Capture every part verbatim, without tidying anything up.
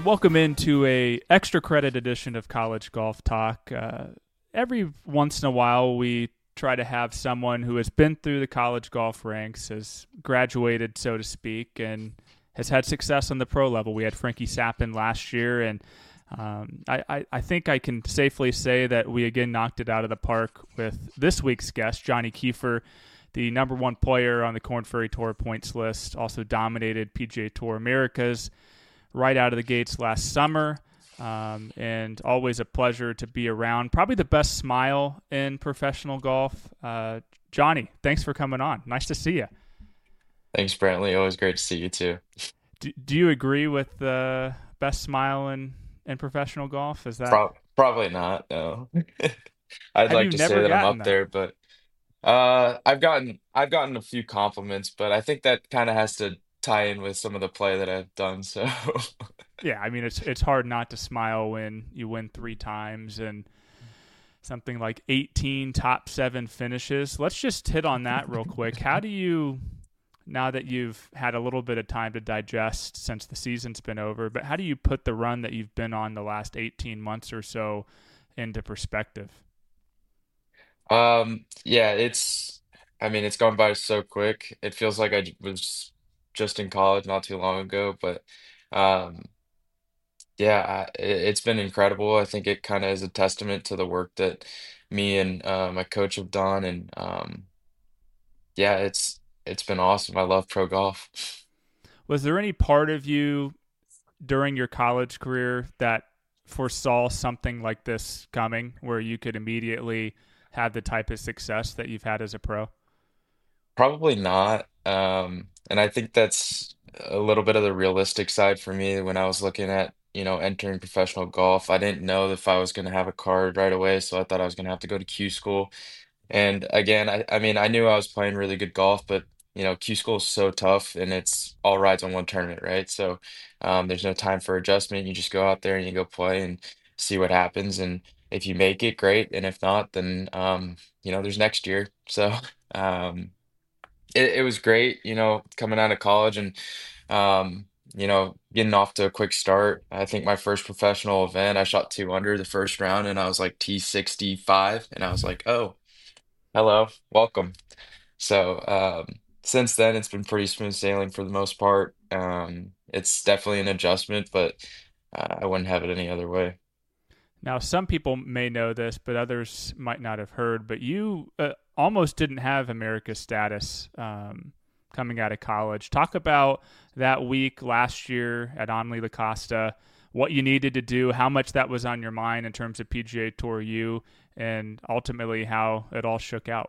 and welcome into a extra credit edition of College Golf Talk. Uh, every once in a while, we try to have someone who has been through the college golf ranks, has graduated, so to speak, and has had success on the pro level. We had Frankie Sappin last year, and um, I, I, I think I can safely say that we again knocked it out of the park with this week's guest, Johnny Keefer, the number one player on the Korn Ferry Tour points list, also dominated P G A Tour Americas right out of the gates last summer, um, and always a pleasure to be around. Probably the best smile in professional golf. Uh, Johnny, thanks for coming on. Nice to see you. Thanks, Brantley. Always great to see you too. Do, do you agree with the best smile in, in professional golf? Is that Pro probably not, no. I'd have like you to say never that I'm gotten up that? there, but uh I've gotten I've gotten a few compliments, but I think that kind of has to tie in with some of the play that I've done. So Yeah, I mean it's it's hard not to smile when you win three times and something like eighteen top seven finishes. Let's just hit on that real quick. How do you, now that you've had a little bit of time to digest since the season's been over, but how do you put the run that you've been on the last eighteen months or so into perspective? um yeah, it's I mean it's gone by so quick. It feels like I j- was just in college not too long ago, but um yeah, I, it- it's been incredible. I think it kind of is a testament to the work that me and uh, my coach have done, and um, yeah, it's it's been awesome. I love pro golf. Was there any part of you during your college career that foresaw something like this coming where you could immediately have the type of success that you've had as a pro? Probably not. Um, and I think that's a little bit of the realistic side for me when I was looking at, you know, entering professional golf. I didn't know if I was going to have a card right away, so I thought I was going to have to go to Q school. And again, I, I mean, I knew I was playing really good golf, but you know, Q school is so tough and it's all rides on one tournament, right? So um, there's no time for adjustment. You just go out there and you go play and see what happens. And if you make it, great. And if not, then um, you know, there's next year. So um, it, it was great, you know, coming out of college and um, you know, getting off to a quick start. I think my first professional event, I shot two under the first round and I was like T sixty-five and I was like, oh. Hello, welcome. So, um, since then, it's been pretty smooth sailing for the most part. Um, it's definitely an adjustment, but uh, I wouldn't have it any other way. Now, some people may know this, but others might not have heard. But you uh, almost didn't have America's status um, coming out of college. Talk about that week last year at Omni La Costa, what you needed to do, how much that was on your mind in terms of P G A Tour U, and ultimately how it all shook out.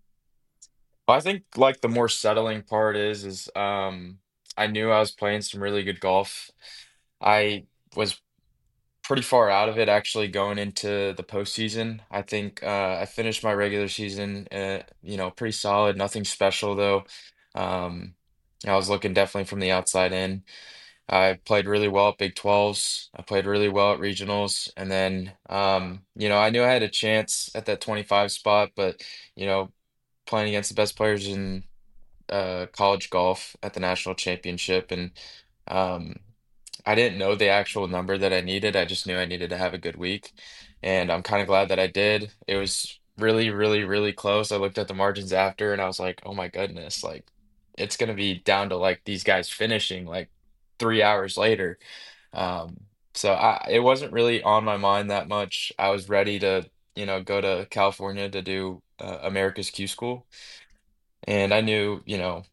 I think like the more settling part is is um, I knew I was playing some really good golf. I was pretty far out of it actually going into the postseason. I think uh, I finished my regular season, uh, you know, pretty solid. Nothing special though. Um, I was looking definitely from the outside in. I played really well at Big twelves. I played really well at regionals. And then, um, you know, I knew I had a chance at that twenty-five spot, but, you know, playing against the best players in uh, college golf at the national championship. And um, I didn't know the actual number that I needed. I just knew I needed to have a good week. And I'm kind of glad that I did. It was really, really, really close. I looked at the margins after and I was like, oh my goodness, like it's going to be down to like these guys finishing like three hours later. Um, so I, it wasn't really on my mind that much. I was ready to, you know, go to California to do uh, America's Q School. And I knew, you know,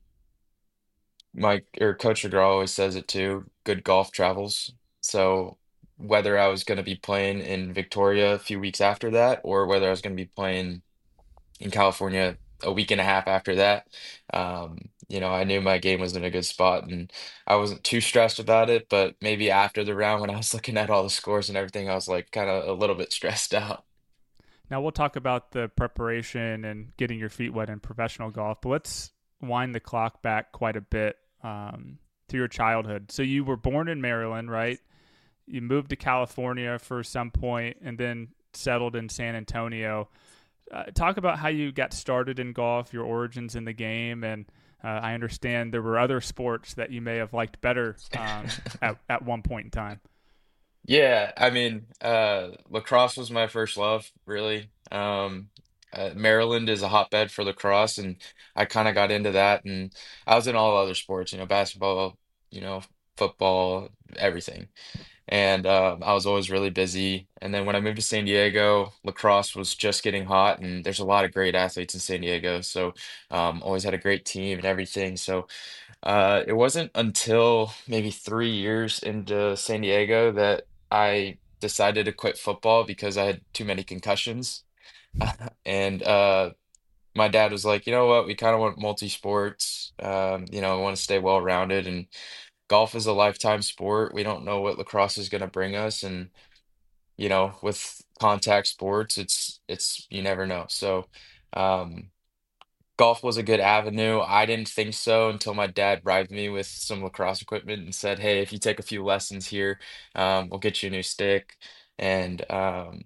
my or Coach McGraw always says it too, good golf travels. So whether I was going to be playing in Victoria a few weeks after that, or whether I was going to be playing in California a week and a half after that, um, you know, I knew my game was in a good spot and I wasn't too stressed about it. But maybe after the round, when I was looking at all the scores and everything, I was like kind of a little bit stressed out. Now, we'll talk about the preparation and getting your feet wet in professional golf, but let's wind the clock back quite a bit um, to your childhood. So, you were born in Maryland, right? You moved to California for some point and then settled in San Antonio. Uh, talk about how you got started in golf, your origins in the game, and uh, I understand there were other sports that you may have liked better um, at, at one point in time. Yeah, I mean, uh, lacrosse was my first love, really. Um, uh, Maryland is a hotbed for lacrosse, and I kind of got into that. And I was in all other sports, you know, basketball, you know, football, everything. And um, I was always really busy. And then when I moved to San Diego, lacrosse was just getting hot, and there's a lot of great athletes in San Diego. So um, always had a great team and everything. So uh, it wasn't until maybe three years into San Diego that I decided to quit football because I had too many concussions. And uh, my dad was like, you know what, we kind of want multi-sports. Um, you know, I want to stay well-rounded, and golf is a lifetime sport. We don't know what lacrosse is going to bring us, and you know, with contact sports, it's it's you never know. So, um, golf was a good avenue. I didn't think so until my dad bribed me with some lacrosse equipment and said, "Hey, if you take a few lessons here, um, we'll get you a new stick." And um,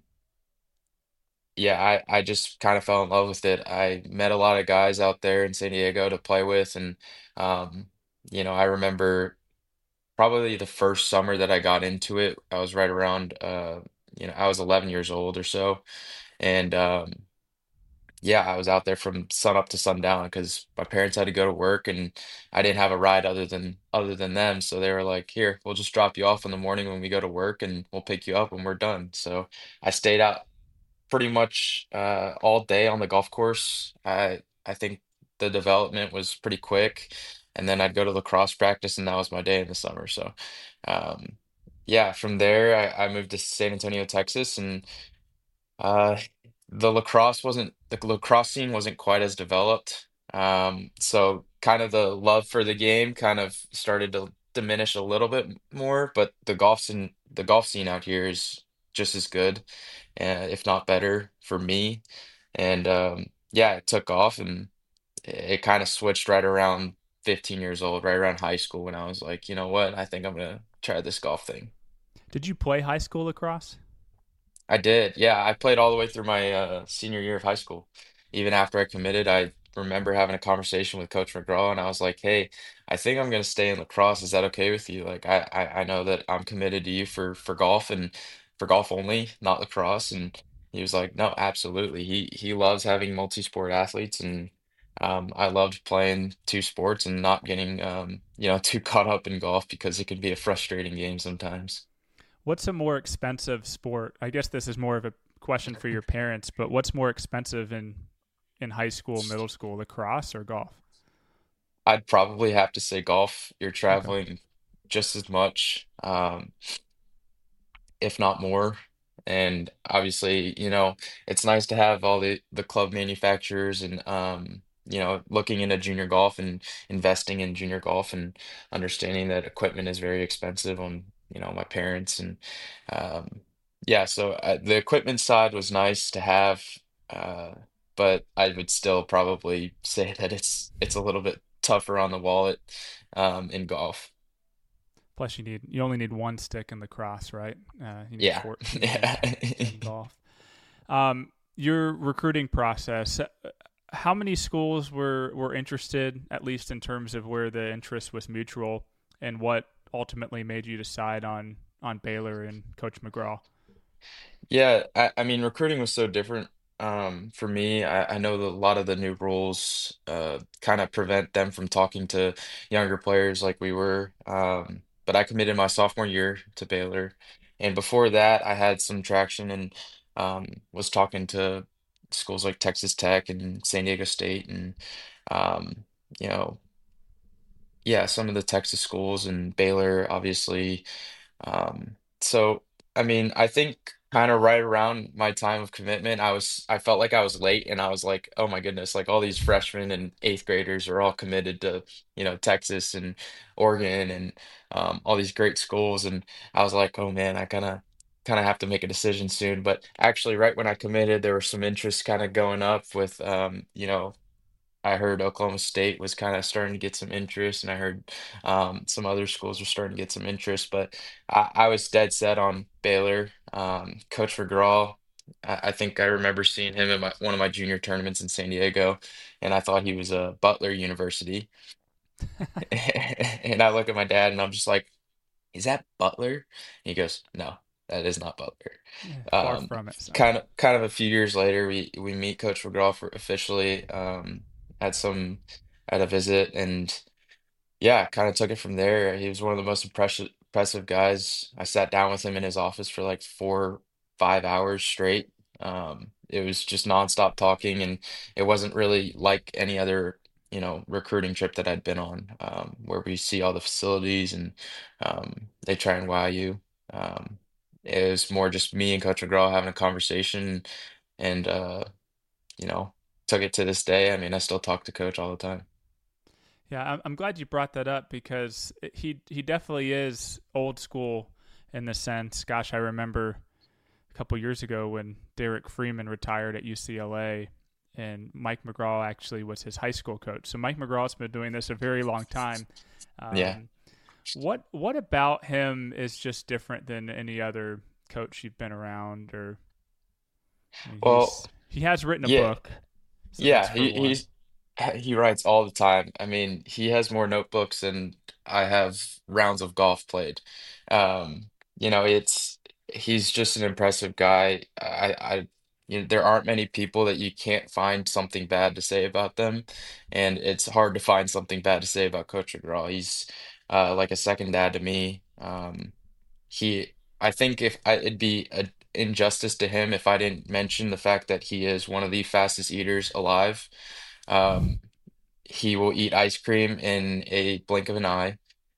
yeah, I I just kind of fell in love with it. I met a lot of guys out there in San Diego to play with, and um, you know, I remember probably the first summer that I got into it. I was right around, uh, you know, I was eleven years old or so, and um, yeah, I was out there from sun up to sundown because my parents had to go to work and I didn't have a ride other than other than them. So they were like, "Here, we'll just drop you off in the morning when we go to work and we'll pick you up when we're done." So I stayed out pretty much uh, all day on the golf course. I I think the development was pretty quick, and then I'd go to lacrosse practice, and that was my day in the summer. So, um, yeah, from there I, I moved to San Antonio, Texas, and uh, the lacrosse wasn't the lacrosse scene wasn't quite as developed. Um, so kind of the love for the game kind of started to diminish a little bit more, but the golf scene the golf scene out here is just as good, uh, if not better for me. And um, yeah, it took off, and it, it kind of switched right around fifteen years old, right around high school when I was like, you know what, I think I'm gonna try this golf thing. Did you play high school lacrosse? I did. Yeah, I played all the way through my uh, senior year of high school. Even after I committed, I remember having a conversation with Coach McGraw, and I was like, "Hey, I think I'm going to stay in lacrosse. Is that okay with you? Like, I, I I know that I'm committed to you for for golf and for golf only, not lacrosse." And he was like, "No, absolutely. He he loves having multi-sport athletes, and um, I loved playing two sports and not getting um, you know, too caught up in golf because it can be a frustrating game sometimes." What's a more expensive sport? I guess this is more of a question for your parents, but what's more expensive in in high school, middle school, lacrosse or golf? I'd probably have to say golf. You're Okay. traveling just as much, um, if not more. And obviously, you know, it's nice to have all the the club manufacturers and um, you know, looking into junior golf and investing in junior golf and understanding that equipment is very expensive on, you know, my parents and um yeah, so uh, the equipment side was nice to have, uh, but I would still probably say that it's it's a little bit tougher on the wallet um in golf. Plus, you need you only need one stick in lacrosse, right? Uh, you need Yeah. fourteen in Yeah. in golf. Um, your recruiting process. uh, How many schools were were interested, at least in terms of where the interest was mutual, and what ultimately made you decide on on Baylor and Coach McGraw? Yeah, I, I mean, recruiting was so different um, for me. I, I know that a lot of the new rules uh, kind of prevent them from talking to younger players like we were. Um, but I committed my sophomore year to Baylor, and before that, I had some traction and um, was talking to schools like Texas Tech and San Diego State, and um, you know, yeah, some of the Texas schools and Baylor, obviously. Um, so I mean, I think kind of right around my time of commitment, I was I felt like I was late and I was like, oh my goodness, like all these freshmen and eighth graders are all committed to, you know, Texas and Oregon and um, all these great schools. And I was like, oh man, I kind of kind of have to make a decision soon. But actually, right when I committed, there was some interest kind of going up with um, you know, I heard Oklahoma State was kind of starting to get some interest, and I heard um, some other schools were starting to get some interest. But I, I was dead set on Baylor. Um, Coach McGraw, I, I think I remember seeing him at my, one of my junior tournaments in San Diego, and I thought he was a Butler University. And I look at my dad, and I'm just like, "Is that Butler?" And he goes, "No." That is not Butler. Yeah, far Um, from it. So kind of kind of a few years later, we we meet Coach McGraw for officially um, at some at a visit, and yeah, kind of took it from there. He was one of the most impressive impressive guys. I sat down with him in his office for like four, five hours straight. Um, it was just nonstop talking, and it wasn't really like any other, you know, recruiting trip that I'd been on, um, where we see all the facilities and um, they try and wow you. Um, it was more just me and Coach McGraw having a conversation, and uh, you know, took it to this day. I mean, I still talk to Coach all the time. yeah, I'm, I'm glad you brought that up because he he definitely is old school in the sense. Gosh, I remember a couple years ago when Derek Freeman retired at U C L A, and Mike McGraw actually was his high school coach. So Mike McGraw's been doing this a very long time. Yeah. Um, what what about him is just different than any other coach you've been around? Or I mean, Well, he's he has written a yeah. book, so that's Yeah, for he one. he's he writes all the time. I mean, he has more notebooks than I have rounds of golf played. Um, you know, it's he's just an impressive guy. I I you know, there aren't many people that you can't find something bad to say about them, and it's hard to find something bad to say about Coach McGraw. He's uh like a second dad to me. Um, he I think if I, it'd be an injustice to him if I didn't mention the fact that he is one of the fastest eaters alive. Um, he will eat ice cream in a blink of an eye.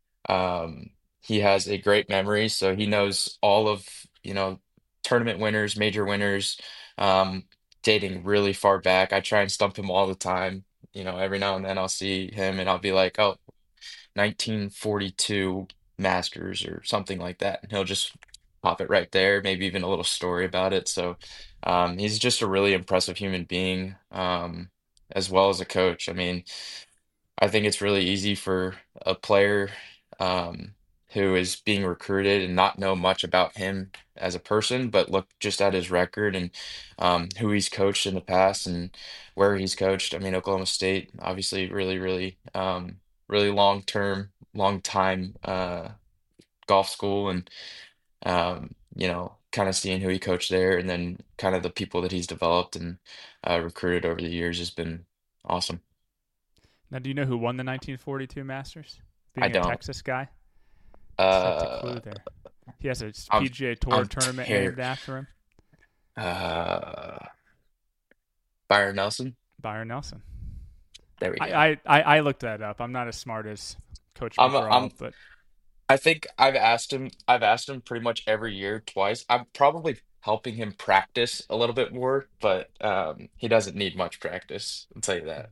Um, he has a great memory, so he knows all of, you know, tournament winners, major winners, um, dating really far back. I try and stump him all the time. You know, every now and then I'll see him and I'll be like, oh, nineteen forty-two Masters or something like that. And he'll just pop it right there, maybe even a little story about it. So um, he's just a really impressive human being, um, as well as a coach. I mean, I think it's really easy for a player um, who is being recruited and not know much about him as a person, but look just at his record and um, who he's coached in the past and where he's coached. I mean, Oklahoma State, obviously, really, really, um, really long term, long time uh, golf school, and um, you know, kind of seeing who he coached there, and then kind of the people that he's developed and uh, recruited over the years has been awesome. Now, do you know who won the nineteen forty-two Masters? I Being a don't. Texas guy, set to Uh, clue there. He has a I'm P G A Tour I'm tournament ter named after him, uh Byron Nelson. Byron Nelson. There we I, go. I, I, I looked that up. I'm not as smart as Coach I'm McGraw, I'm but I think I've asked him I've asked him pretty much every year twice. I'm probably helping him practice a little bit more, but um he doesn't need much practice. I'll tell you that.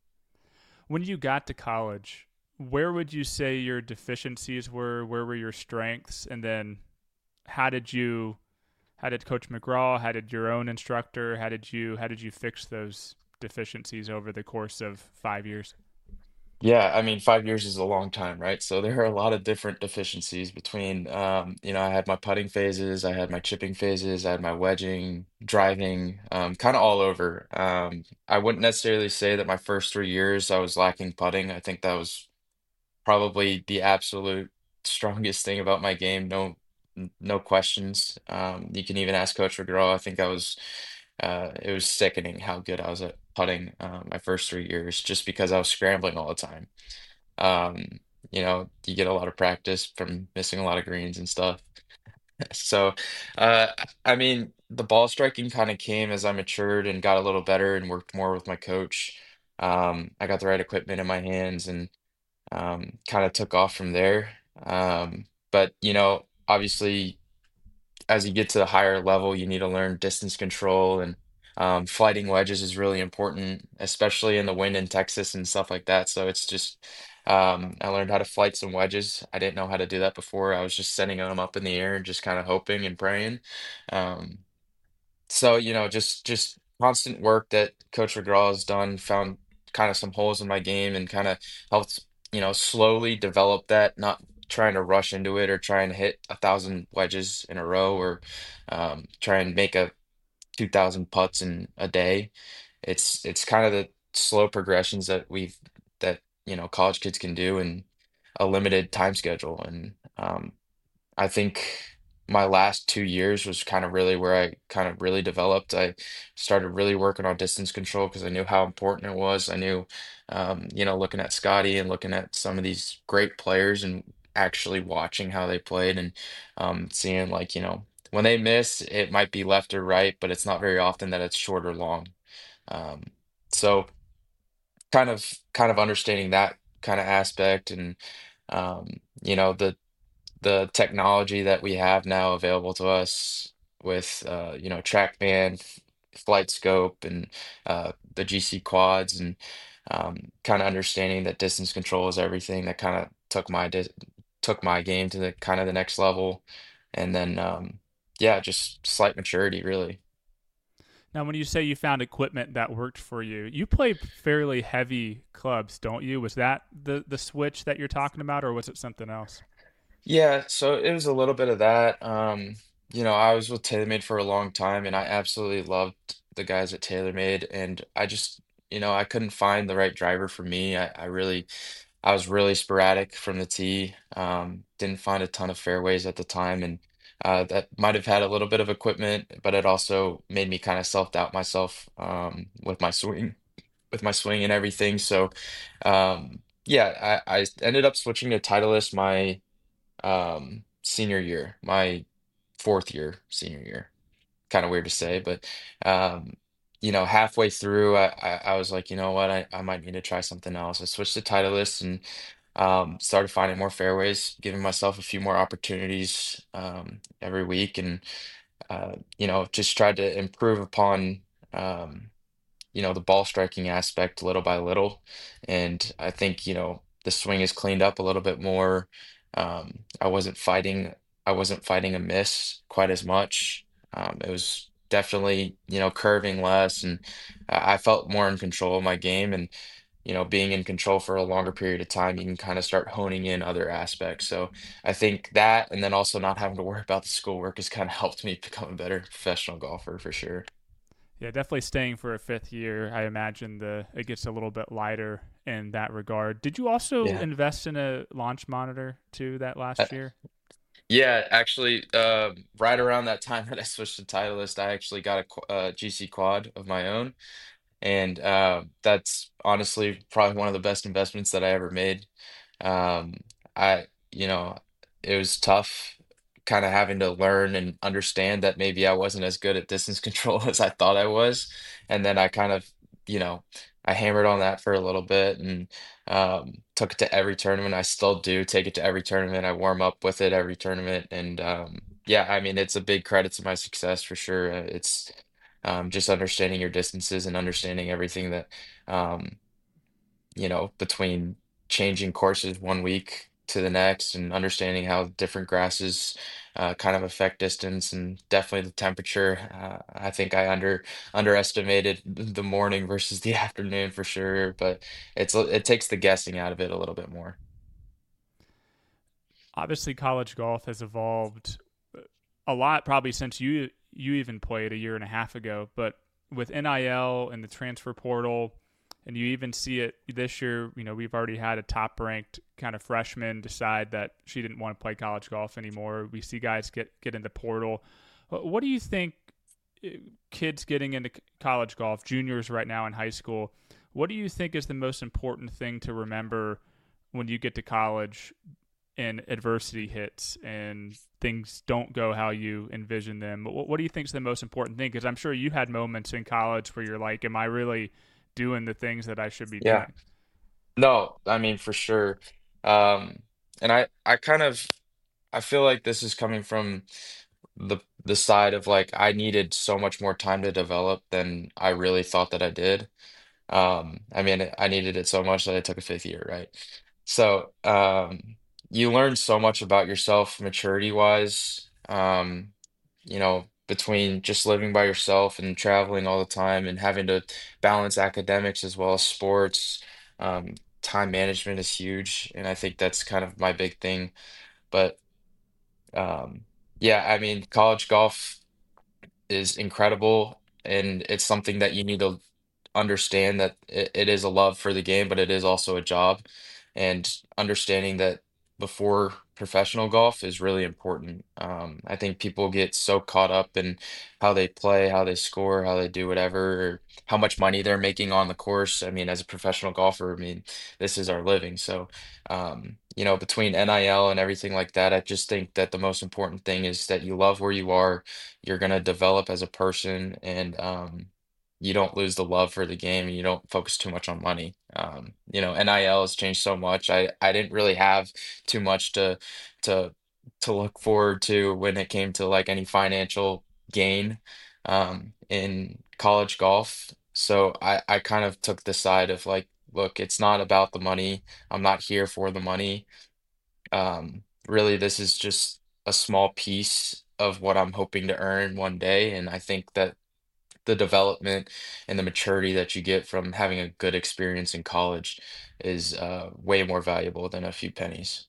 when you got to college, where would you say your deficiencies were? Where were your strengths? And then how did you, how did Coach McGraw, how did your own instructor, how did you, how did you fix those deficiencies over the course of five years? Yeah, I mean, five years is a long time, right? So there are a lot of different deficiencies between, um, you know, I had my putting phases, I had my chipping phases, I had my wedging, driving, um, kind of all over. Um, I wouldn't necessarily say that my first three years I was lacking putting. I think that was probably the absolute strongest thing about my game. No, n- no questions. Um, you can even ask Coach McGraw. I think I was, uh, it was sickening how good I was at putting, uh, my first three years, just because I was scrambling all the time. Um, you know, you get a lot of practice from missing a lot of greens and stuff. So, uh, I mean, the ball striking kind of came as I matured and got a little better and worked more with my coach. Um, I got the right equipment in my hands and um, kind of took off from there. Um, but you know, obviously, as you get to the higher level, you need to learn distance control and um, flighting wedges is really important, especially in the wind in Texas and stuff like that. So it's just um, I learned how to flight some wedges. I didn't know how to do that before. I was just sending them up in the air and just kind of hoping and praying. Um, so, you know, just just constant work that Coach McGraw has done, found kind of some holes in my game and kind of helped, you know, slowly develop that, not trying to rush into it or trying to hit a thousand wedges in a row or um, try and make a two thousand putts in a day. It's it's kind of the slow progressions that we've that, you know, college kids can do in a limited time schedule. And um, I think. my last two years was kind of really where I kind of really developed. I started really working on distance control because I knew how important it was. I knew, um, you know, looking at Scotty and looking at some of these great players and actually watching how they played and um, seeing like, you know, when they miss, it might be left or right, but it's not very often that it's short or long. Um, so kind of kind of understanding that kind of aspect and um, you know, the the technology that we have now available to us with uh, you know, TrackMan, F- Flight Scope, and uh, the G C quads, and um, kind of understanding that distance control is everything. That kind of took my dis took my game to the kind of the next level, and then um, yeah, just slight maturity, really. Now, when you say you found equipment that worked for you, you play fairly heavy clubs, don't you? Was that the the switch that you're talking about, or was it something else? Yeah, so it was a little bit of that. Um, you know, I was with TaylorMade for a long time and I absolutely loved the guys at TaylorMade and I just, you know, I couldn't find the right driver for me. I, I really I was really sporadic from the tee. Um, didn't find a ton of fairways at the time and uh, that might have had a little bit of equipment, but it also made me kind of self-doubt myself um, with my swing, with my swing and everything. So um, yeah, I, I ended up switching to Titleist my um senior year, my fourth year, senior year. Kind of weird to say, but um, you know, halfway through, I, I I was like, you know what, I, I might need to try something else. I switched to Titleist and um, started finding more fairways, giving myself a few more opportunities um, every week, and uh, you know, just tried to improve upon um, you know, the ball striking aspect little by little. And I think, you know, the swing is cleaned up a little bit more. Um, I wasn't fighting, I wasn't fighting a miss quite as much. Um, it was definitely, you know, curving less, and I I felt more in control of my game. And, you know, being in control for a longer period of time, you can kind of start honing in other aspects. So I think that, and then also not having to worry about the schoolwork has kind of helped me become a better professional golfer for sure. Yeah, definitely staying for a fifth year. I imagine the it gets a little bit lighter in that regard. Did you also Yeah. invest in a launch monitor too that last year? Yeah, actually, uh, right around that time that I switched to Titleist, I actually got a, qu- a G C quad of my own, and uh, that's honestly probably one of the best investments that I ever made. Um, I, you know, it was tough kind of having to learn and understand that maybe I wasn't as good at distance control as I thought I was. And then I kind of, you know, I hammered on that for a little bit and um, took it to every tournament. I still do take it to every tournament. I warm up with it every tournament. And um, yeah, I mean, it's a big credit to my success for sure. Uh, It's um, just understanding your distances and understanding everything that um, you know, between changing courses one week to the next and understanding how different grasses uh, kind of affect distance and definitely the temperature. Uh, I think I under underestimated the morning versus the afternoon for sure, but it's it takes the guessing out of it a little bit more. Obviously, college golf has evolved a lot probably since you you even played a year and a half ago. But with N I L and the transfer portal, and you even see it this year. You know, we've already had a top ranked kind of freshman decide that she didn't want to play college golf anymore. We see guys get get in the portal. What do you think? uh, Kids getting into college golf, juniors right now in high school, what do you think is the most important thing to remember when you get to college and adversity hits and things don't go how you envision them? What, what do you think is the most important thing? Because I'm sure you had moments in college where you're like, "Am I really doing the things that I should be Yeah. doing?" No, I mean for sure. Um, and I I kind of I feel like this is coming from the the side of like I needed so much more time to develop than I really thought that I did. Um, I mean, I needed it so much that I took a fifth year, right? So, um, you learn so much about yourself maturity wise, um, you know, between just living by yourself and traveling all the time and having to balance academics as well as sports. Um, time management is huge, and I think that's kind of my big thing. But um, yeah, I mean, college golf is incredible, and it's something that you need to understand that it, it is a love for the game, but it is also a job. And understanding that before professional golf is really important. Um, I think people get so caught up in how they play, how they score, how they do whatever, or how much money they're making on the course. I mean, as a professional golfer, I mean, this is our living. So, um, you know, between N I L and everything like that, I just think that the most important thing is that you love where you are, you're going to develop as a person, and um, you don't lose the love for the game and you don't focus too much on money. Um, you know, N I L has changed so much. I, I didn't really have too much to to to look forward to when it came to like any financial gain um, in college golf. So I, I kind of took the side of like, look, it's not about the money. I'm not here for the money. Um, really, this is just a small piece of what I'm hoping to earn one day. And I think that the development and the maturity that you get from having a good experience in college is uh, way more valuable than a few pennies.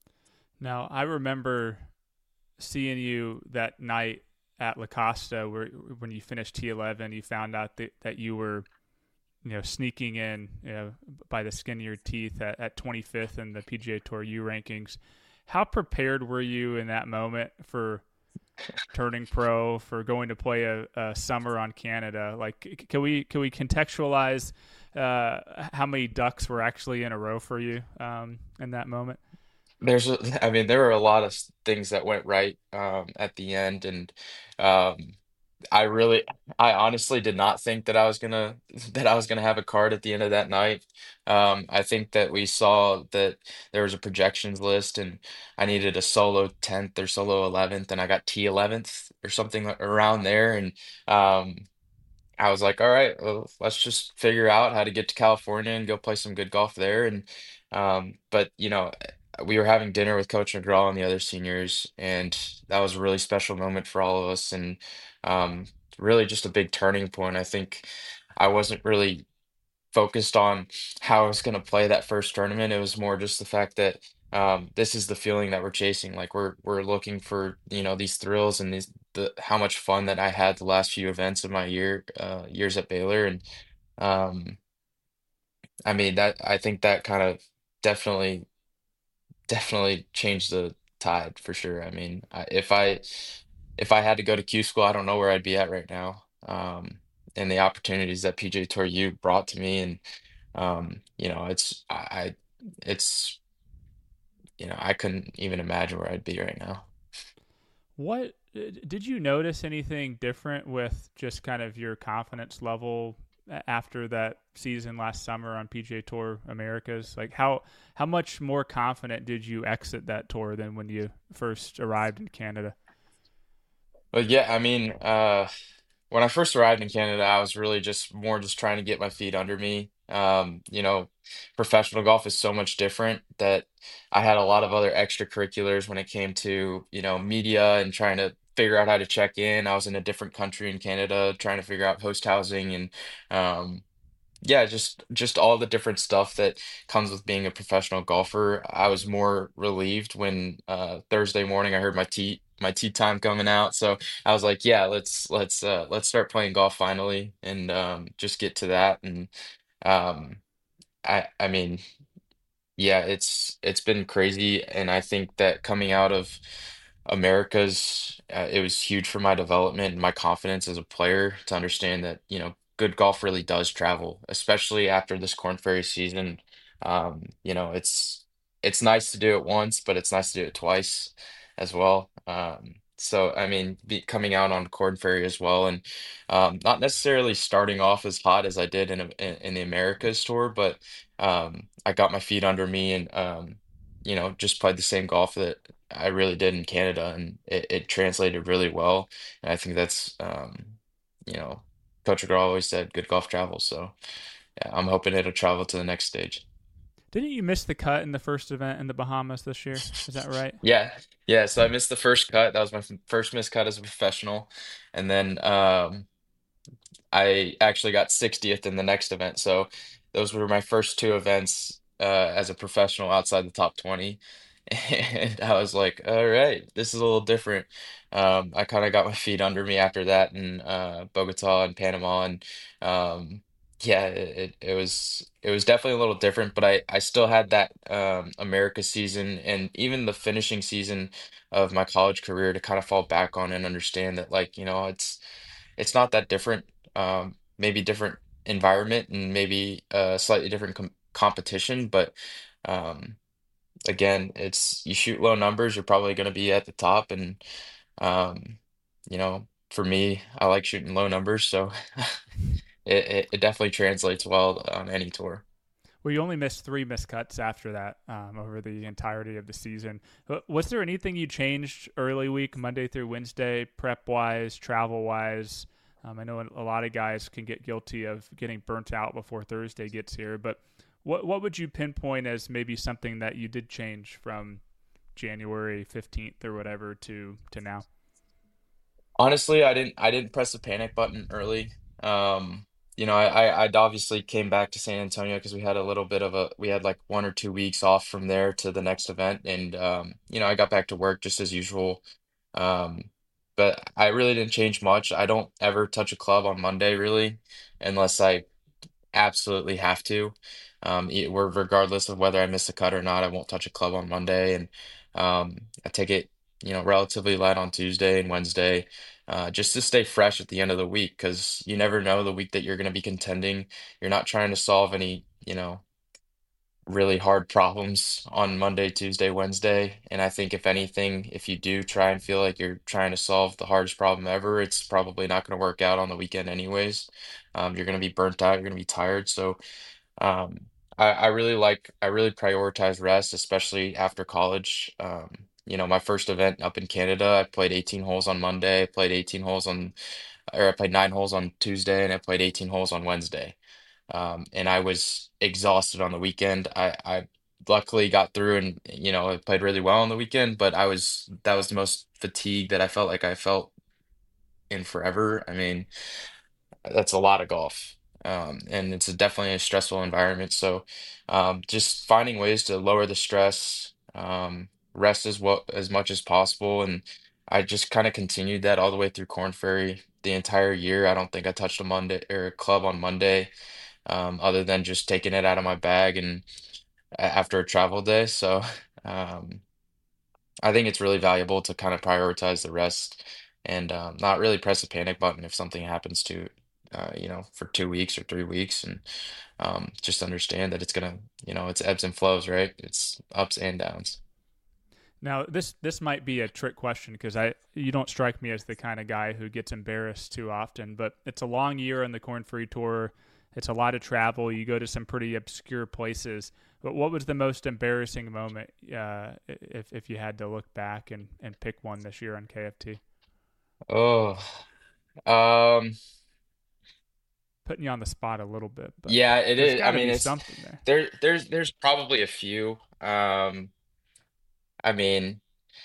Now, I remember seeing you that night at La Costa where when you finished T eleven, you found out that, that you were you know sneaking in you know by the skin of your teeth at, at twenty-fifth in the P G A Tour U rankings. How prepared were you in that moment for turning pro, for going to play a, a summer on Canada? Like, can we can we contextualize uh, how many ducks were actually in a row for you um, in that moment? There's, a, I mean, there were a lot of s- things that went right um, at the end, and um, I really, I honestly did not think that I was gonna that I was gonna have a card at the end of that night. Um, I think that we saw that there was a projections list, and I needed a solo tenth or solo eleventh, and I got T eleventh or something like- around there, and um, I was like, all right, well, let's just figure out how to get to California and go play some good golf there. And um, but you know, we were having dinner with Coach McGraw and the other seniors, and that was a really special moment for all of us, and um, really just a big turning point. I think I wasn't really focused on how I was going to play that first tournament. It was more just the fact that um, this is the feeling that we're chasing. Like we're we're looking for, you know, these thrills and these the how much fun that I had the last few events of my year uh, years at Baylor. And um, I mean that I think that kind of definitely definitely changed the tide for sure. I mean, I, if I if I had to go to Q school, I don't know where I'd be at right now. Um, and the opportunities that P J Tour U brought to me, and um, you know, it's I, I it's you know, I couldn't even imagine where I'd be right now. What did you notice anything different with just kind of your confidence level after that season last summer on P G A Tour Americas? Like how how much more confident did you exit that tour than when you first arrived in Canada? But yeah, I mean, uh, when I first arrived in Canada, I was really just more just trying to get my feet under me. Um, you know, professional golf is so much different that I had a lot of other extracurriculars when it came to, you know, media and trying to figure out how to check in. I was in a different country in Canada, trying to figure out host housing and um yeah, just just all the different stuff that comes with being a professional golfer. I was more relieved when uh Thursday morning I heard my tee my tee time coming out. So I was like, yeah, let's let's uh let's start playing golf finally and um just get to that. And um I I mean yeah, it's it's been crazy, and I think that coming out of Americas, uh, it was huge for my development and my confidence as a player to understand that, you know, good golf really does travel, especially after this Corn Ferry season. Um, you know, it's it's nice to do it once, but it's nice to do it twice as well. Um, so I mean, be, coming out on Corn Ferry as well, and um, not necessarily starting off as hot as I did in a, in, in the Americas tour, but um, I got my feet under me and um, you know, just played the same golf that I really did in Canada, and it, it translated really well. And I think that's um, you know, Coach McGraw always said good golf travels. So yeah, I'm hoping it'll travel to the next stage. Didn't you miss the cut in the first event in the Bahamas this year? Is that right? Yeah, yeah. So I missed the first cut. That was my f- first missed cut as a professional, and then um, I actually got sixtieth in the next event. So those were my first two events uh, as a professional outside the top twenty. And I was like, all right, this is a little different. Um, I kind of got my feet under me after that in uh, Bogota and Panama. And um, Yeah, it, it it was it was definitely a little different, but I I still had that um America season and even the finishing season of my college career to kind of fall back on and understand that, like, you know, it's it's not that different. Um, maybe different environment and maybe a slightly different com competition, but um again, it's you shoot low numbers, you're probably going to be at the top. And um, you know, for me, I like shooting low numbers, so it, it it definitely translates well on any tour. Well, you only missed three miscuts after that um, over the entirety of the season. Uh, Was there anything you changed early week, Monday through Wednesday, prep wise, travel wise? Um, I know a lot of guys can get guilty of getting burnt out before Thursday gets here, but what what would you pinpoint as maybe something that you did change from January fifteenth or whatever to to now? Honestly, I didn't I didn't press the panic button early. Um, you know, I, I I'd obviously came back to San Antonio because we had a little bit of a we had like one or two weeks off from there to the next event, and um, you know, I got back to work just as usual. Um, but I really didn't change much. I don't ever touch a club on Monday really, unless I absolutely have to. Um, e- we're regardless of whether I miss a cut or not, I won't touch a club on Monday, and um, I take it, you know, relatively light on Tuesday and Wednesday, uh, just to stay fresh at the end of the week, because you never know the week that you're going to be contending. You're not trying to solve any, you know, really hard problems on Monday, Tuesday, Wednesday. And I think if anything, if you do try and feel like you're trying to solve the hardest problem ever, it's probably not going to work out on the weekend anyways. Um, you're going to be burnt out, you're going to be tired. So um, I, I really like, I really prioritize rest, especially after college. Um, you know, my first event up in Canada, I played eighteen holes on Monday, I played eighteen holes on, or I played nine holes on Tuesday, and I played eighteen holes on Wednesday. Um, and I was exhausted on the weekend. I, I luckily got through and, you know, I played really well on the weekend, but I was, that was the most fatigued that I felt like I felt in forever. I mean, that's a lot of golf. Um, and it's a, definitely a stressful environment. So, um, just finding ways to lower the stress, um, rest as well as much as possible. And I just kind of continued that all the way through Corn Ferry the entire year. I don't think I touched a Monday or a club on Monday, um, other than just taking it out of my bag and a- after a travel day. So, um, I think it's really valuable to kind of prioritize the rest and um, not really press the panic button if something happens to, uh, you know, for two weeks or three weeks, and um, just understand that it's gonna, you know, it's ebbs and flows, right? It's ups and downs. Now, this this might be a trick question because I you don't strike me as the kind of guy who gets embarrassed too often. But it's a long year on the Corn Free Tour. It's a lot of travel. You go to some pretty obscure places. But what was the most embarrassing moment, uh, if if you had to look back and, and pick one this year on K F T? Oh, um, Putting you on the spot a little bit, but yeah, it there's is. I got to mean, be it's something there. there. There's there's probably a few. Um, I mean,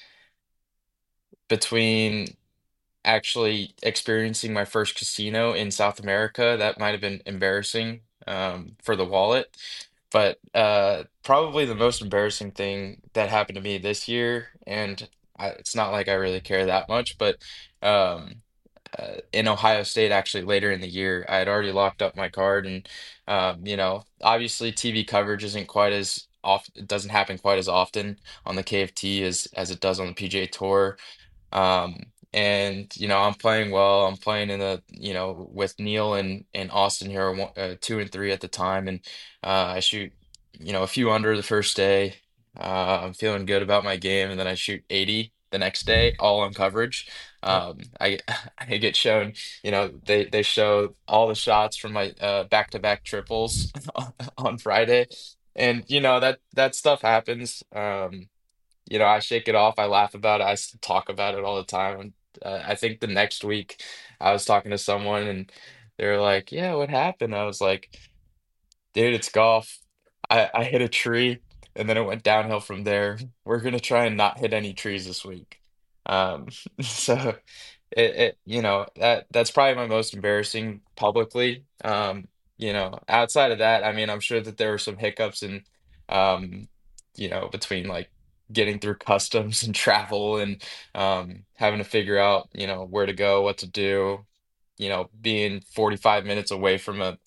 between actually experiencing my first casino in South America. That might have been embarrassing um, for the wallet. But uh, probably the most embarrassing thing that happened to me this year, and I, it's not like I really care that much, but um, uh, in Ohio State, actually later in the year, I had already locked up my card, and um, you know, obviously T V coverage isn't quite as often, it doesn't happen quite as often on the K F T as as it does on the P G A Tour. Um, and you know, I'm playing well. I'm playing in the, you know, with Neil and and Austin here, one- uh, two and three at the time, and uh, I shoot, you know, a few under the first day. Uh, I'm feeling good about my game, and then I shoot eighty the next day, all on coverage. Yep. Um, I I get shown, you know, they they show all the shots from my uh, back-to-back triples on Friday, and you know that that stuff happens. Um, you know, I shake it off. I laugh about it. I s- talk about it all the time. And uh, I think the next week I was talking to someone and they were like, "Yeah, what happened?" I was like, "Dude, it's golf. I I hit a tree and then it went downhill from there. We're gonna try and not hit any trees this week." Um, so it, it you know that that's probably my most embarrassing publicly. Um, you know, outside of that, I mean, I'm sure that there were some hiccups and um, you know, between like getting through customs and travel and um having to figure out, you know, where to go, what to do, you know, being forty-five minutes away from a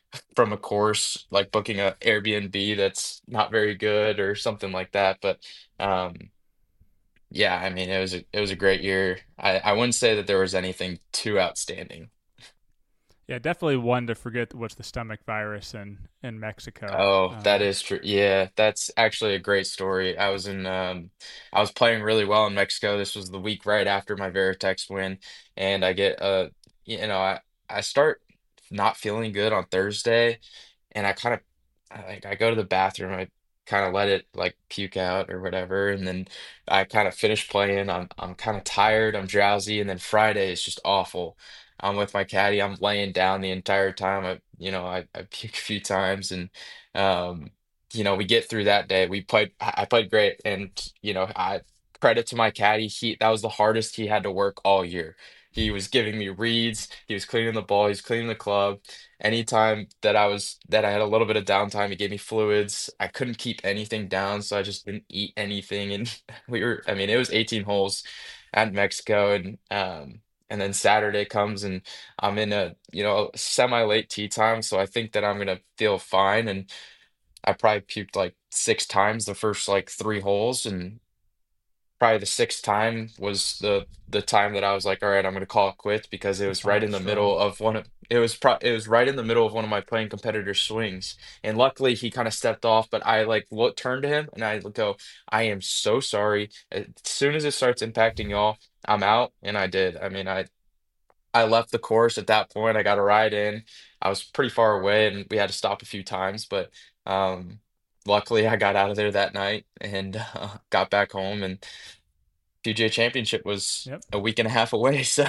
from a course, like booking a Airbnb that's not very good or something like that. But um, yeah, I mean, it was a, it was a great year. I, I wouldn't say that there was anything too outstanding. Yeah, definitely one to forget was the stomach virus in in Mexico. Oh, that Um, is true. Yeah, that's actually a great story. I was in um I was playing really well in Mexico. This was the week right after my Veritex win, and I get uh you know, I I start not feeling good on Thursday, and I kind of I, like I go to the bathroom, I kind of let it like puke out or whatever, and then I kind of finish playing. I'm I'm kind of tired, I'm drowsy, and then Friday is just awful. I'm with my caddy, I'm laying down the entire time. I you know, I, I puke a few times and um, you know, we get through that day. We played, I I played great, and you know, I credit to my caddy. He that was the hardest he had to work all year. He was giving me reads. He was cleaning the ball. He was cleaning the club. Anytime that I was that I had a little bit of downtime, he gave me fluids. I couldn't keep anything down, so I just didn't eat anything. And we were, I mean, it was eighteen holes at Mexico, and um, and then Saturday comes, and I'm in a, you know, semi-late tea time, so I think that I'm gonna feel fine. And I probably puked like six times the first like three holes, and probably the sixth time was the the time that I was like, all right, I'm gonna call it quits because it the was right final in the straw. middle of one of it was pro it was right in the middle of one of my playing competitor's swings, and luckily he kind of stepped off, but I like look turned to him and I go, I am so sorry. As soon as it starts impacting y'all, I'm out, and I did. I mean, I I left the course at that point. I got a ride in. I was pretty far away and we had to stop a few times, but um, luckily I got out of there that night and uh, got back home. And P G A Championship was Yep. a week and a half away. So,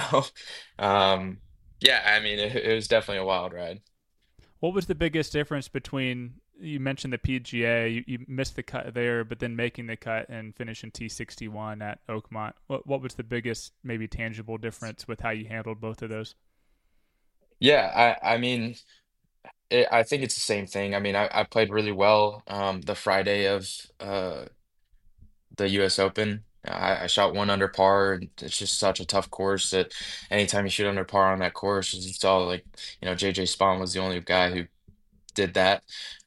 um, yeah, I mean, it, it was definitely a wild ride. What was the biggest difference between you mentioned the P G A, you, you missed the cut there, but then making the cut and finishing T sixty-one at Oakmont? What what was the biggest maybe tangible difference with how you handled both of those? Yeah, I, I mean, it, I think it's the same thing. I mean, I, I played really well um, the Friday of uh, the U S Open. I, I shot one under par, and it's just such a tough course that anytime you shoot under par on that course, you saw like, you know, J J Spaun was the only guy who did that.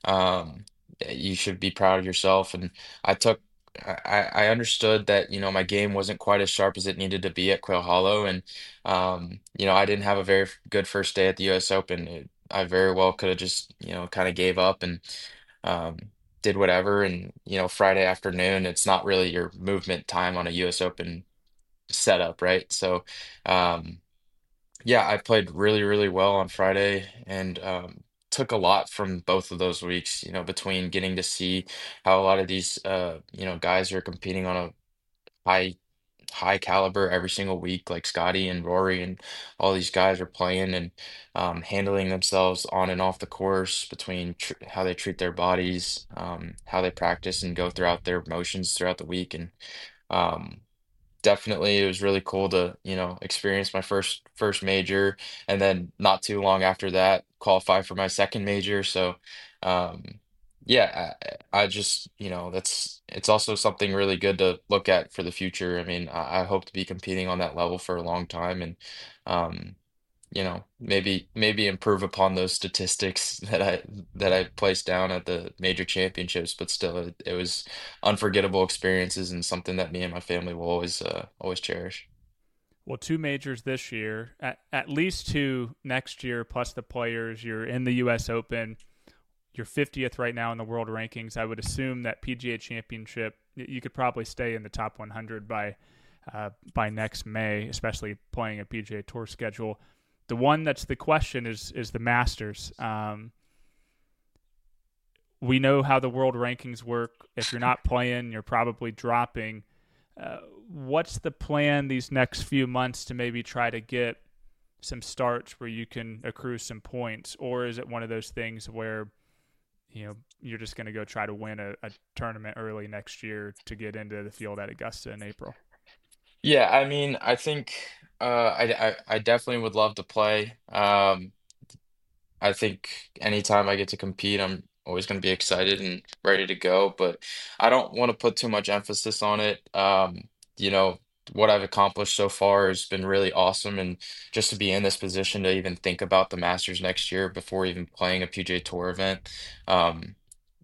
Um, you should be proud of yourself. And I took, I, I understood that, you know, my game wasn't quite as sharp as it needed to be at Quail Hollow. And, um, you know, I didn't have a very good first day at the U S Open. It, I very well could have just, you know, kind of gave up and um, did whatever. And, you know, Friday afternoon, it's not really your movement time on a U S Open setup, right? So, um, yeah, I played really, really well on Friday and um, took a lot from both of those weeks, you know, between getting to see how a lot of these, uh, you know, guys are competing on a high, high caliber every single week, like Scotty and Rory and all these guys are playing and um, handling themselves on and off the course between tr how they treat their bodies, um, how they practice and go throughout their motions throughout the week. And um, definitely it was really cool to, you know, experience my first first major and then not too long after that qualify for my second major. So um yeah, I, I just, you know, that's it's also something really good to look at for the future. I mean, I, I hope to be competing on that level for a long time and um you know, maybe maybe improve upon those statistics that I that I placed down at the major championships, but still it, it was unforgettable experiences and something that me and my family will always uh, always cherish. Well, two majors this year, at, at least two next year, plus the players. You're in the U S Open. You're fiftieth right now in the world rankings. I would assume that P G A Championship, you could probably stay in the top one hundred by uh, by next May, especially playing a P G A Tour schedule. The one that's the question is is the Masters. Um, we know how the world rankings work. If you're not playing, you're probably dropping. Uh, what's the plan these next few months to maybe try to get some starts where you can accrue some points, or is it one of those things where you know you're just going to go try to win a, a tournament early next year to get into the field at Augusta in April? Yeah, I mean, I think uh, I, I I definitely would love to play. Um, I think anytime I get to compete, I'm always going to be excited and ready to go. But I don't want to put too much emphasis on it. Um, you know. what I've accomplished so far has been really awesome. And just to be in this position to even think about the Masters next year before even playing a P G A Tour event, um,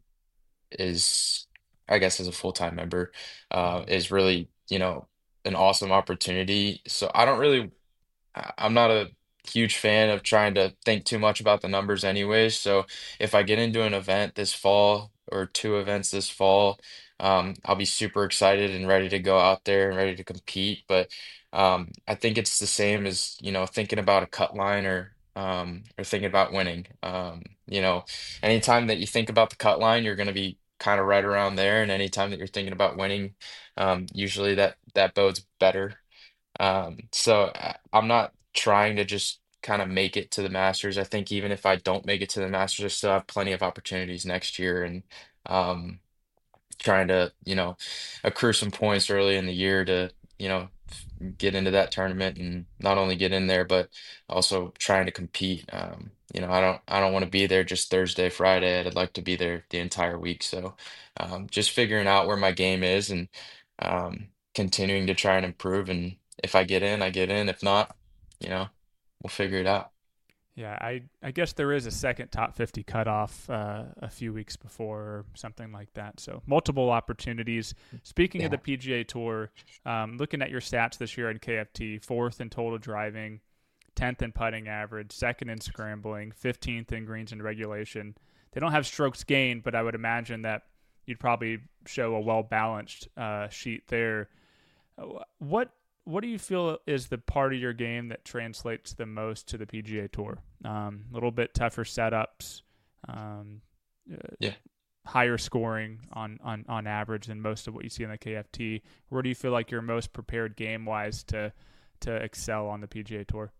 is, I guess, as a full-time member, uh, Mhm. is really, you know, an awesome opportunity. So I don't really I- I'm not a huge fan of trying to think too much about the numbers anyways. So if I get into an event this fall or two events this fall, um, I'll be super excited and ready to go out there and ready to compete. But um, I think it's the same as, you know, thinking about a cut line or um, or thinking about winning. Um, you know, anytime that you think about the cut line, you're going to be kind of right around there. And anytime that you're thinking about winning, um, usually that that bodes better. Um, so I, I'm not trying to just kind of make it to the Masters. I think even if I don't make it to the Masters, I still have plenty of opportunities next year, and um, trying to, you know, accrue some points early in the year to, you know, f- get into that tournament and not only get in there, but also trying to compete. Um, you know, I don't I don't want to be there just Thursday, Friday. I'd like to be there the entire week. So um, just figuring out where my game is and um, continuing to try and improve. And if I get in, I get in. If not, you know, we'll figure it out. Yeah, I, I guess there is a second top fifty cutoff uh, a few weeks before or something like that. So multiple opportunities. Speaking of the Yeah. P G A Tour, um, looking at your stats this year in K F T, fourth in total driving, tenth in putting average, second in scrambling, fifteenth in greens and regulation. They don't have strokes gained, but I would imagine that you'd probably show a well balanced uh, sheet there. Uh, What what do you feel is the part of your game that translates the most to the P G A Tour? Um, a little bit tougher setups, um, uh, Yeah. higher scoring on, on, on average than most of what you see in the K F T. Where do you feel like you're most prepared game wise to to excel on the P G A Tour?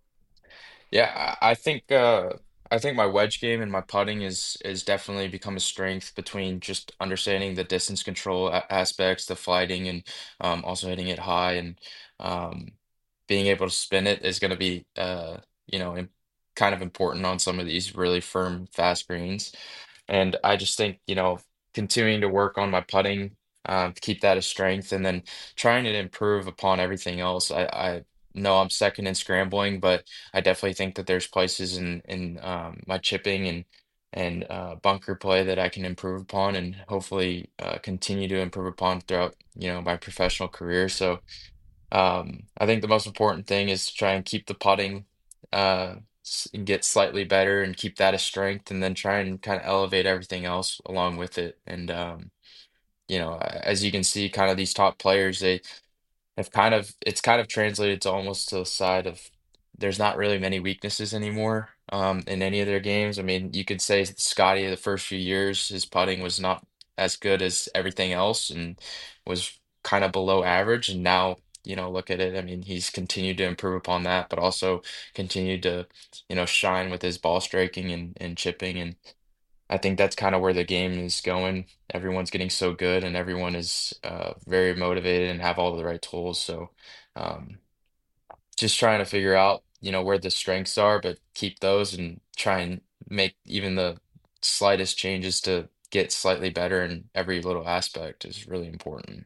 Yeah, I I think uh I think my wedge game and my putting is is definitely become a strength between just understanding the distance control a aspects, the flighting, and um, also hitting it high and um, being able to spin it is going to be uh, you know im kind of important on some of these really firm, fast greens. And I just think, you know, continuing to work on my putting, um, to keep that a strength, and then trying to improve upon everything else. I, I know I'm second in scrambling, but I definitely think that there's places in in um, my chipping and and uh, bunker play that I can improve upon, and hopefully uh, continue to improve upon throughout, you know, my professional career. So um, I think the most important thing is to try and keep the putting, uh, s- and get slightly better and keep that a strength, and then try and kind of elevate everything else along with it. And um, you know, a- as you can see, kind of these top players, they have kind of it's kind of translated to almost to the side of there's not really many weaknesses anymore um, in any of their games. I mean, you could say Scotty the first few years, his putting was not as good as everything else and was kind of below average. And now, you know, look at it. I mean, he's continued to improve upon that, but also continued to, you know, shine with his ball striking and, and chipping. And I think that's kind of where the game is going. Everyone's getting so good, and everyone is uh, very motivated and have all the right tools. So, um, just trying to figure out, you know, where the strengths are, but keep those and try and make even the slightest changes to get slightly better in every little aspect is really important.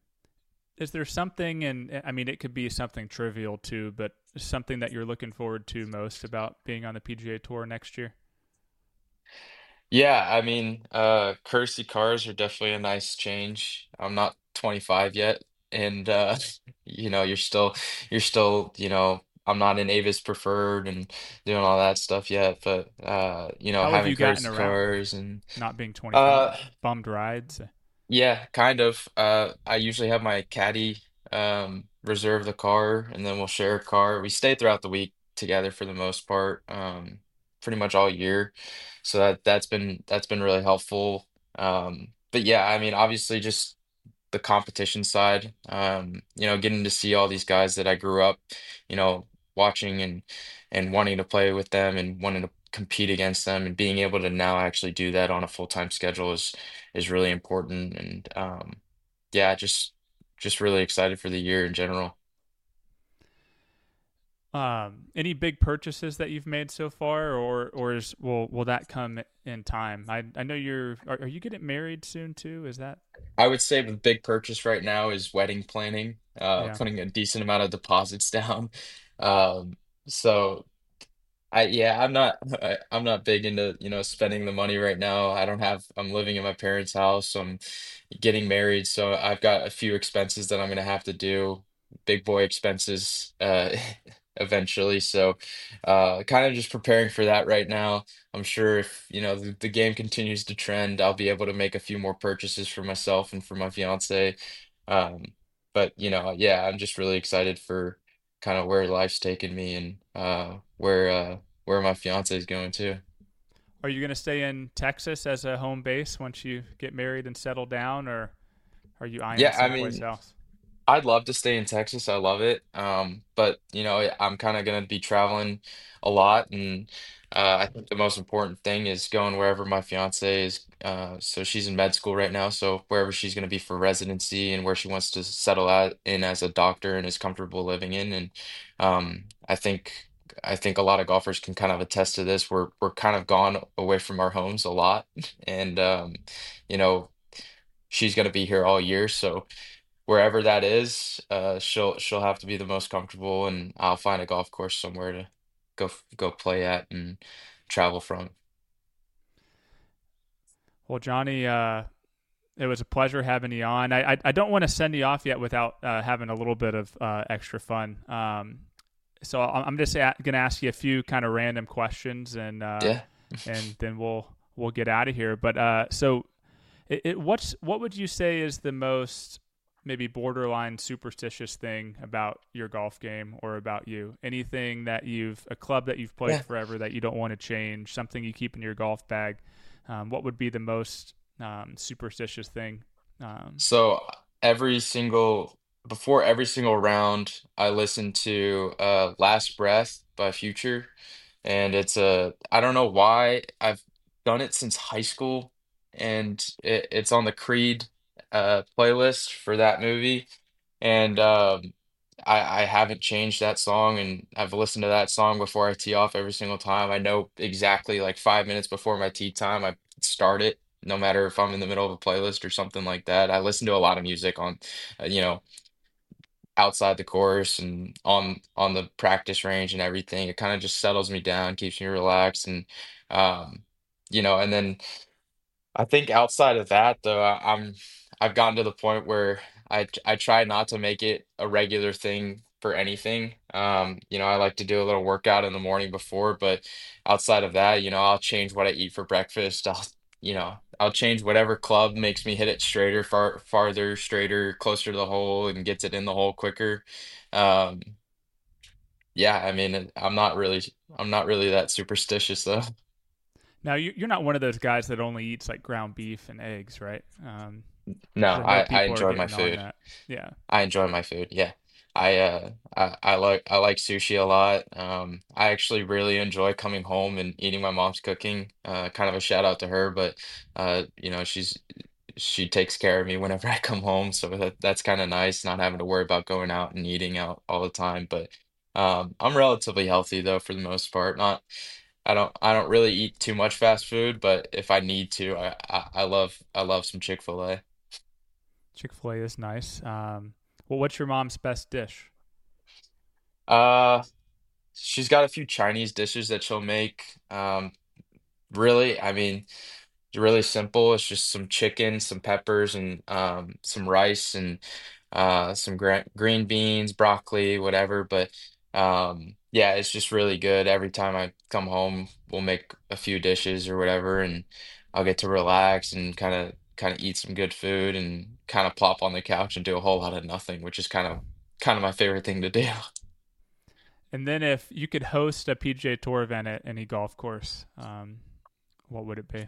Is there something, and I mean, it could be something trivial too, but something that you're looking forward to most about being on the P G A Tour next year? Yeah, I mean, uh, courtesy cars are definitely a nice change. I'm not twenty-five yet, and uh, you know, you're still, you're still, you know, I'm not an Avis preferred and doing all that stuff yet. But uh, you know, How have having you gotten courtesy around cars and not being twenty-five? uh, Bummed rides? yeah, kind of. Uh, I usually have my caddy um reserve the car, and then we'll share a car. We stay throughout the week together for the most part, um, pretty much all year. So that that's been that's been really helpful. Um, but yeah, I mean, obviously, just the competition side. Um, you know, getting to see all these guys that I grew up, you know, watching and and wanting to play with them and wanting to compete against them and being able to now actually do that on a full-time schedule is is really important. And um, yeah, just just really excited for the year in general. Um, any big purchases that you've made so far, or or is will will that come in time? I I know you're. Are, are you getting married soon too? Is that I would say the big purchase right now is wedding planning. uh, Yeah. putting a decent amount of deposits down. Um, so I yeah, I'm not I, I'm not big into, you know, spending the money right now. I don't have I'm living in my parents' house. I'm getting married, so I've got a few expenses that I'm gonna have to do, big boy expenses uh eventually. So uh kind of just preparing for that right now. I'm sure if, you know, the, the game continues to trend, I'll be able to make a few more purchases for myself and for my fiance. Um, but you know, yeah, I'm just really excited for kind of where life's taken me and uh where uh where my fiance is going to. Are you going to stay in Texas as a home base once you get married and settle down, or are you eyeing Yeah, I someplace mean, else? I'd love to stay in Texas. I love it. Um, but you know, I'm kind of going to be traveling a lot, and uh, I think the most important thing is going wherever my fiance is. Uh, so she's in med school right now, so wherever she's going to be for residency and where she wants to settle out in as a doctor and is comfortable living in. And um, I think I think a lot of golfers can kind of attest to this. We're we're kind of gone away from our homes a lot, and um, you know, she's going to be here all year, so wherever that is, uh, she'll she'll have to be the most comfortable, and I'll find a golf course somewhere to go f- go play at and travel from. Well, Johnny, uh, it was a pleasure having you on. I I, I don't want to send you off yet without uh, having a little bit of uh, extra fun. Um, so I- I'm just a- going to ask you a few kind of random questions, and uh, Yeah. and then we'll we'll get out of here. But uh, so, it, it, what's what would you say is the most maybe borderline superstitious thing about your golf game or about you? Anything that you've a club that you've played Yeah. forever that you don't want to change, something you keep in your golf bag. Um, what would be the most um, superstitious thing? Um, So every single before every single round, I listen to uh Last Breath by Future, and it's a I don't know why I've done it since high school, and it, it's on the Creed uh playlist for that movie. And um, I, I haven't changed that song, and I've listened to that song before I tee off every single time. I know exactly like five minutes before my tee time, I start it, no matter if I'm in the middle of a playlist or something like that. I listen to a lot of music on, uh, you know, outside the course and on on the practice range and everything. It kind of just settles me down, keeps me relaxed, and um, you know, and then. I think outside of that, though, I, I'm I've gotten to the point where I t- I try not to make it a regular thing for anything. Um, you know, I like to do a little workout in the morning before, but outside of that, you know, I'll change what I eat for breakfast. I'll, you know, I'll change whatever club makes me hit it straighter, far farther, straighter, closer to the hole, and gets it in the hole quicker. Um, yeah, I mean, I'm not really I'm not really that superstitious though. Now you, you're not one of those guys that only eats like ground beef and eggs, right? Um, No, because I know I I people are enjoy my getting on food. that. Yeah, I enjoy my food. Yeah. I uh I, I like I like sushi a lot. Um I actually really enjoy coming home and eating my mom's cooking. Uh kind of a shout out to her, but uh you know, she's she takes care of me whenever I come home, so that, that's kind of nice not having to worry about going out and eating out all the time. But um I'm relatively healthy though for the most part. Not I don't I don't really eat too much fast food, but if I need to, I I, I love I love some Chick-fil-A. Chick Fil A is nice. Um, well, what's your mom's best dish? Uh She's got a few Chinese dishes that she'll make. Um, really, I mean, it's really simple. It's just some chicken, some peppers, and um, some rice, and uh, some gra green beans, broccoli, whatever. But um, yeah, it's just really good. Every time I come home, we'll make a few dishes or whatever, and I'll get to relax and kind of kind of eat some good food and kind of plop on the couch and do a whole lot of nothing, which is kind of kind of my favorite thing to do. And then if you could host a P G A Tour event at any golf course, um, what would it be?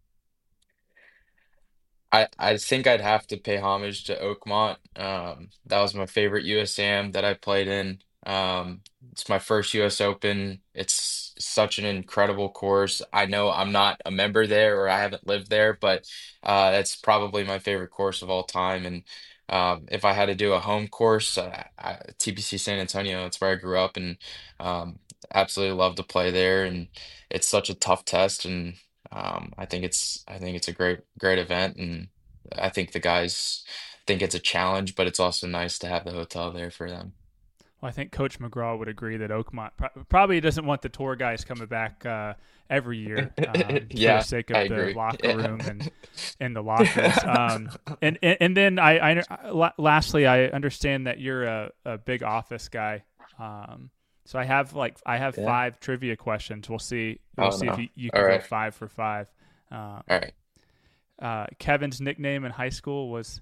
I, I think I'd have to pay homage to Oakmont. Um, that was my favorite U S A M that I played in. Um, it's my first U S Open. It's such an incredible course. I know I'm not a member there or I haven't lived there, but uh, that's probably my favorite course of all time. And um, if I had to do a home course, uh, I, T P C San Antonio, that's where I grew up, and um, absolutely love to play there. And it's such a tough test, and um, I think it's I think it's a great great event, and I think the guys think it's a challenge, but it's also nice to have the hotel there for them. Well, I think Coach McGraw would agree that Oakmont pro- probably doesn't want the tour guys coming back uh, every year um, for the Yeah, sake I of the agree. locker Yeah. room and and the lockers. Um, and, and and then I, I lastly I understand that you're a, a big office guy. Um, so I have like I have Yeah. five trivia questions. We'll see we'll Oh see if no. you, you All can go right. five for five. Uh, All right. uh, Kevin's nickname in high school was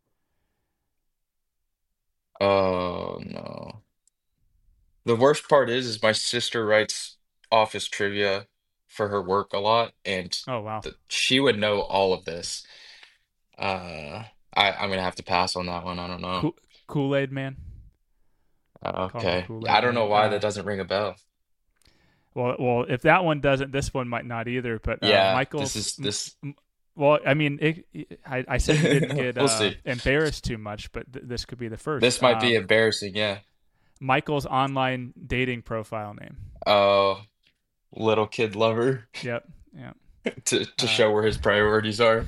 Oh no. The worst part is, is my sister writes office trivia for her work a lot, and oh wow, th she would know all of this. Uh, I I'm gonna have to pass on that one. I don't know. Kool Kool Aid Man. Uh, Call him okay. Kool Yeah, I Aid don't know Man. why that Uh, doesn't ring a bell. Well, well, if that one doesn't, this one might not either. But uh, Yeah, this Michael's, is this. well, I mean, it, it- I, I said you didn't get We'll uh, see. embarrassed too much, but th- this could be the first. This might be Um, embarrassing. Yeah. Michael's online dating profile name. Oh, little kid lover Yep, yep. to to Uh, show where his priorities are.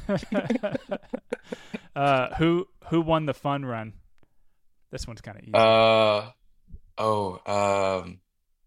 uh, who who won the fun run? This one's kind of easy. Uh oh. Um,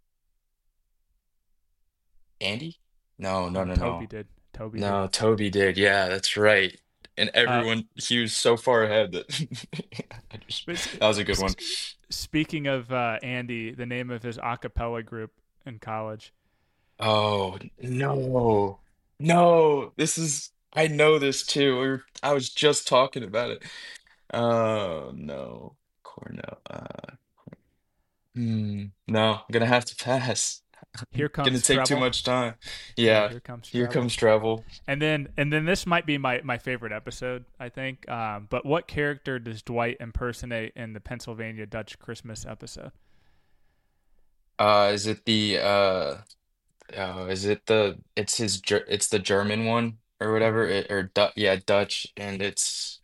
Andy? No, no, No, no, Toby no. did. Toby did. No, Toby did. Yeah, that's right. And Uh, everyone, he was so far ahead that I just, but s- that was a good one. s- speaking of uh, Andy, the name of his a cappella group in college. Oh no, no! This is I know this too. We were, I was just talking about it. Oh no, Cornell. Uh, hmm. No, I'm gonna have to pass. Here Gonna comes take too trouble. much time. Yeah, Yeah, here comes here trouble. comes travel. And then and then this might be my, my favorite episode, I think. Um, but what character does Dwight impersonate in the Pennsylvania Dutch Christmas episode? Uh, is it the uh? Oh, is it the? It's his. Ger- It's the German one or whatever. Mm-hmm. It, or Du yeah, Dutch, and it's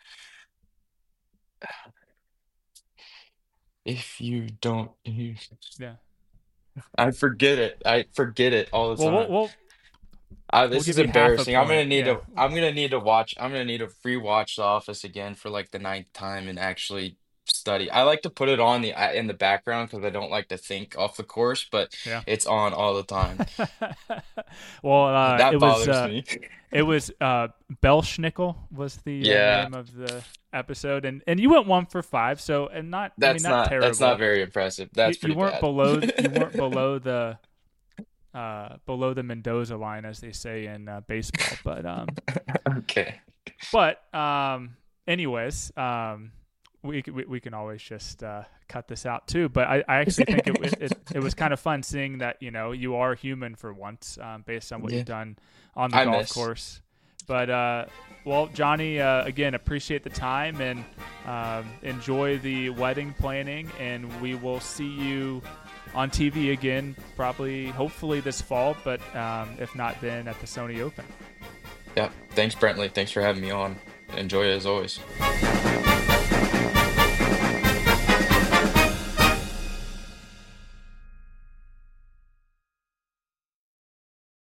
if you don't. You, Yeah. I forget it. I forget it all the Well, we'll time. we'll Uh, we'll this is give you half a embarrassing. I'm gonna point. need Yeah. to. I'm gonna need to watch. I'm gonna need to rewatch The Office again for like the ninth time and actually study. I like to put it on the uh, in the background because I don't like to think off the course, but Yeah. it's on all the time. well, uh, it That was bothers uh, me. it was uh, Belschnickel was the uh, Yeah, name of the episode, and and you went one for five. So and not I mean that's not not that's not terrible. very impressive. You, That's you pretty weren't bad. below you weren't below the uh, below the Mendoza line, as they say in uh, baseball. But um, Okay. but um, anyways, um, we, we we can always just uh, cut this out too. But I, I actually think it, it it was kind of fun seeing that you know you are human for once, um, based on what Yeah. you've done on the I golf miss. course. But uh, well, Johnny, uh, again, appreciate the time and um, enjoy the wedding planning, and we will see you on T V again, probably, hopefully this fall, but um, if not, then at the Sony Open. Yeah. Thanks, Brentley. Thanks for having me on. Enjoy it as always.